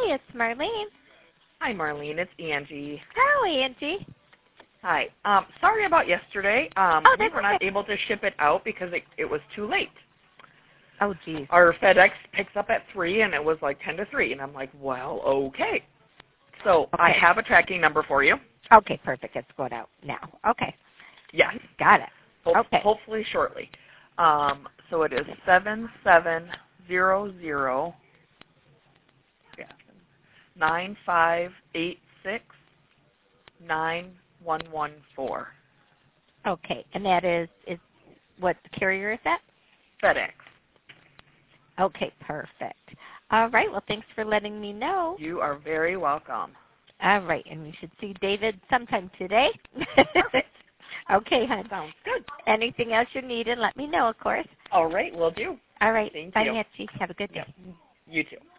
Hi, it's Marlene. Hi, Marlene. It's Angie. Hello, Angie. Hi. Sorry about yesterday. We were not able to ship it out because it was too late. Oh, geez. Our FedEx picks up at 3, and it was like 10 to 3. And I'm like, well, okay. So I have a tracking number for you. Okay, perfect. It's going out now. Okay. Yes. Got it. Okay. Hopefully shortly. So it is 7700 9586 9114. Okay, and that is what carrier is that? FedEx. Okay, perfect. All right, well, thanks for letting me know. You are very welcome. All right, and we should see David sometime today. Okay, hon. Sounds good. Anything else you need, and let me know, of course. All right, will do. All right. Thank Bye, you. Nancy. Have a good day. Yep. You too.